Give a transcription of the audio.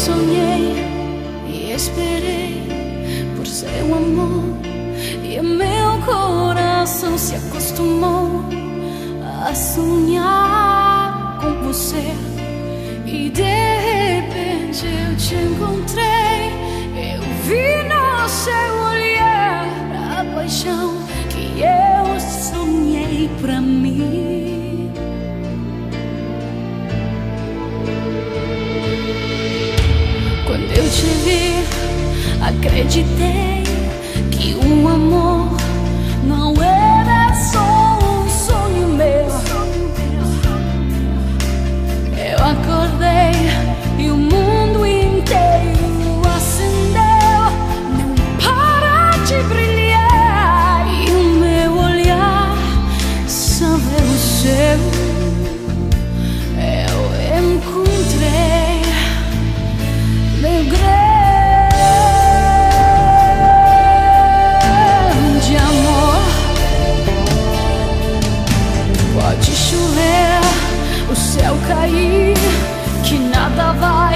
sonhei e esperei por seu amor, e meu coração se acostumou a sonhar com você. E de repente eu te encontrei, eu vi no seu olhar a paixão que eu sonhei pra mim. Quando eu te vi, acreditei que o amor não era só um sonho meu. Eu acordei e o mundo inteiro acendeu, não para de brilhar, e o meu olhar só vê o seu. Eu encontrei meu grande amor. Pode chover, o céu cair, que nada vai